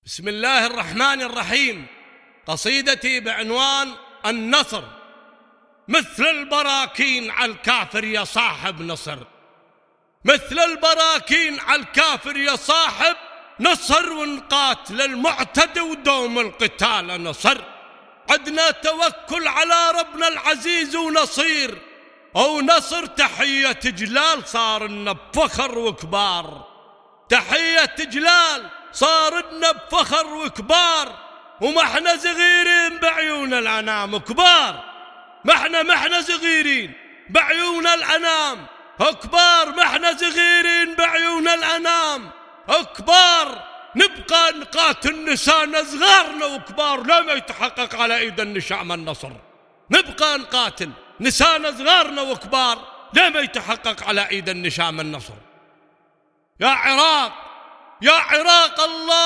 بسم الله الرحمن الرحيم. قصيدتي بعنوان النصر. مثل البراكين على الكافر يا صاحب نصر، مثل البراكين على الكافر يا صاحب نصر، ونقاتل المعتدي ودوم القتال نصر. عدنا توكل على ربنا العزيز ونصير، أو نصر تحية جلال صار لنا بفخر وكبار، تحية جلال صار لنا بفخر وكبار. وما احنا صغيرين بعيون الأنام كبار، ما احنا صغيرين بعيون الأنام كبار، ما احنا صغيرين بعيون الأنام كبار. نبقى نقاتل نسانا صغارنا وكبار لما يتحقق على ايد النشام النصر. نبقى نقاتل نسانا صغارنا وكبار لما يتحقق على ايد النشام النصر. يا عراق يا عراق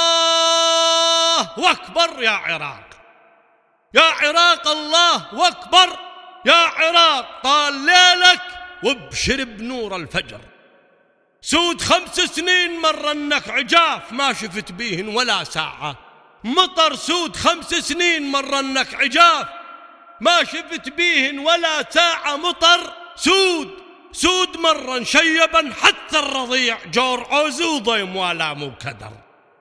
الله أكبر، يا عراق يا عراق الله أكبر، يا عراق طال ليلك وابشر بنور الفجر. سود 5 سنين مر انك عجاف ما شفت بيهن ولا ساعة مطر، سود 5 سنين مر انك عجاف ما شفت بيهن ولا ساعة مطر. سود مرا شيبا حتى الرضيع جور عوز وضيم والام وكدر.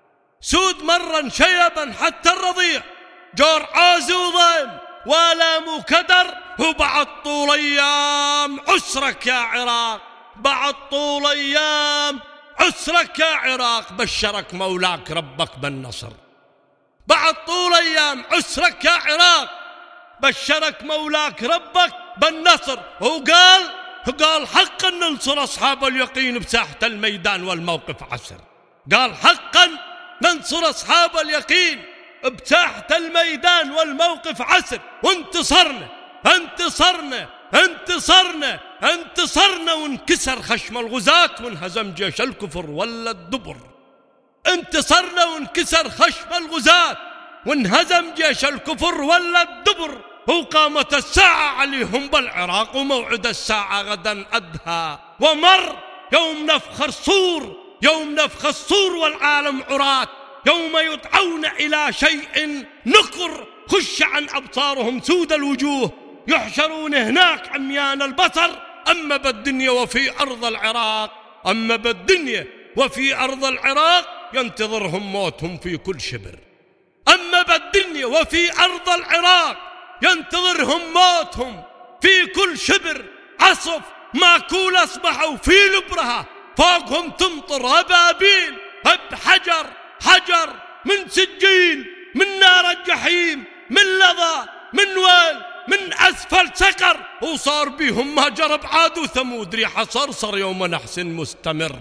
سود مرا شيبا حتى الرضيع جور عوز وضيم والام وكدر. وبعد طول ايام عسرك يا عراق، بعد طول ايام عسرك يا عراق بشرك مولاك ربك بالنصر. بعد طول ايام عسرك يا عراق بشرك مولاك ربك بالنصر. وقال حقا ننصر أصحاب اليقين بساحة الميدان والموقف عسر. قال حقا ننصر أصحاب اليقين بساحة الميدان والموقف عسر. وانتصرنا انتصرنا انتصرنا انتصرنا، وانكسر خشم الغزاة وانهزم جيش الكفر ولا الدبر. انتصرنا وانكسر خشم الغزاة وانهزم جيش الكفر ولا الدبر. وقامت الساعة عليهم بالعراق وموعد الساعة غدا أدهى. ومر يوم نفخ الصور، يوم نفخ الصور والعالم عراة، يوم يدعون إلى شيء نكر خش عن أبصارهم سود الوجوه، يحشرون هناك عميان البصر. أما بالدنيا وفي أرض العراق، أما بالدنيا وفي أرض العراق ينتظرهم موتهم في كل شبر. أما بالدنيا وفي أرض العراق ينتظرهم موتهم في كل شبر. عصف ماكول أصبحوا في لبرها، فوقهم تمطر أبابيل بحجر، حجر من سجيل، من نار الجحيم، من لظى، من ويل، من أسفل سقر. وصار بيهم ما جرب عاد وثمود ريح صرصر يوم نحس مستمر.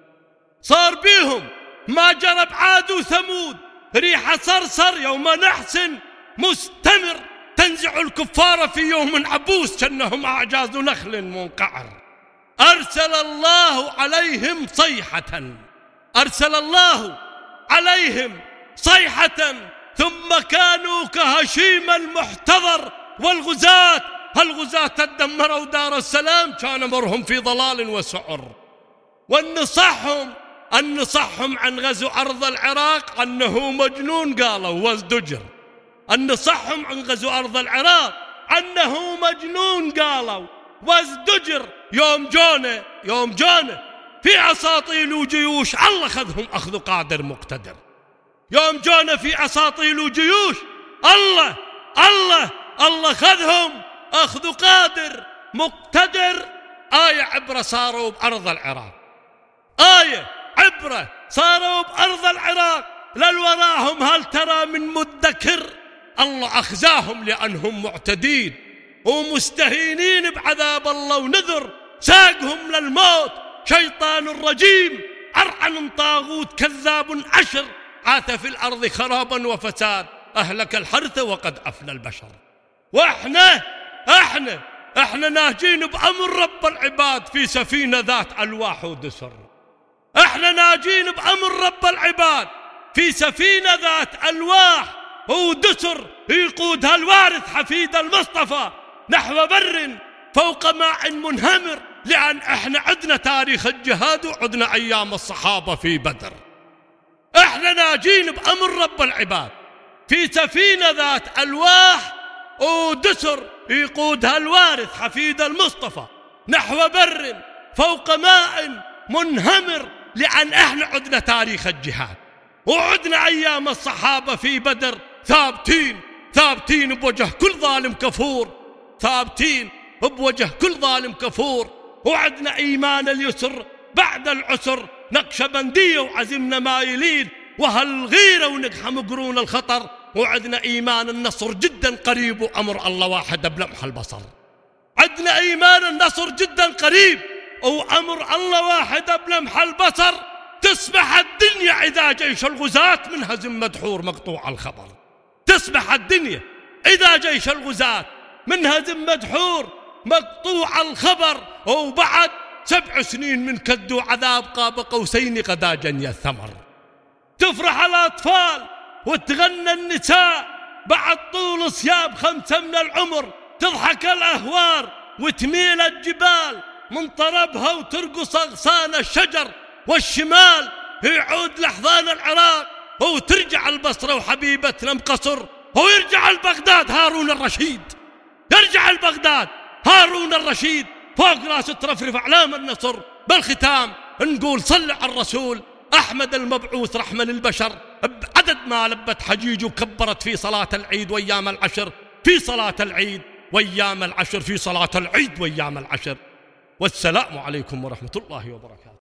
صار بيهم ما جرب عاد وثمود ريح صرصر يوم نحس مستمر. تنزع الكفار في يوم عبوس كأنهم أعجاز نخل منقعر. أرسل الله عليهم صيحة، أرسل الله عليهم صيحة ثم كانوا كهشيم المحتضر. والغزاة الغزاة تدمروا دار السلام كان مرهم في ضلال وسعر. والنصحهم عن غزو أرض العراق أنه مجنون قالوا وازدجر. النصحهم عن غزو أرض العراق أنه مجنون قالوا وازدجر. يوم جونا في أساطيل وجيوش الله خذهم أخذ قادر مقتدر. يوم جونا في أساطيل وجيوش الله خذهم أخذ قادر مقتدر. آية عبرة صاروا بأرض العراق، آية عبرة صاروا بأرض العراق. للوراهم هل ترى من مدكر؟ الله أخزاهم لأنهم معتدين ومستهينين بعذاب الله ونذر. ساقهم للموت شيطان الرجيم أرعن طاغوت كذاب أشر. عاث في الأرض خرابا وفساد أهلك الحرث وقد أفنى البشر. وإحنا ناجين بأمر رب العباد في سفينة ذات ألواح ودسر. إحنا ناجين بأمر رب العباد في سفينة ذات ألواح ودسر يقودها الوارث حفيد المصطفى نحو بر فوق ماء منهمر. لأن إحنا عدنا تاريخ الجهاد وعدنا أيام الصحابة في بدر. احنا ناجين بأمر رب العباد في سفينة ذات ألواح ودسر يقودها الوارث حفيد المصطفى نحو بر فوق ماء منهمر، لأن احنا عدنا تاريخ الجهاد وعدنا أيام الصحابة في بدر ثابتين بوجه كل ظالم كفور، ثابتين بوجه كل ظالم كفور. وعدنا إيمان اليسر بعد العسر، نقشبندية وعزمنا مايلين وهالغيرة ونقحم قرون الخطر. وعدنا إيمان النصر جدا قريب وأمر الله واحد بلمح البصر. عدنا إيمان النصر جدا قريب وأمر الله واحد بلمح البصر. تسبح الدنيا إذا جيش الغزاة منهزم مدحور مقطوع الخبر. تسبح الدنيا إذا جيش الغزاة منهزم مدحور مقطوع الخبر. وبعد 7 سنين من كد وعذاب قاب قوسين قدا جني الثمر. تفرح الأطفال وتغنى النساء بعد طول صيام 5 من العمر. تضحك الأهوار وتميل الجبال من طربها وترقص أغصان الشجر. والشمال يعود لحظان العراق وترجع البصرة وحبيبتنا مقصر. ويرجع البغداد هارون الرشيد، يرجع البغداد هارون الرشيد فوق راس ترفرف أعلام النصر. بالختام نقول صل على الرسول أحمد المبعوث رحمة للبشر، بعدد ما لبت حجيج وكبرت في صلاة العيد وأيام العشر، في صلاة العيد وأيام العشر، في صلاة العيد وأيام العشر. والسلام عليكم ورحمة الله وبركاته.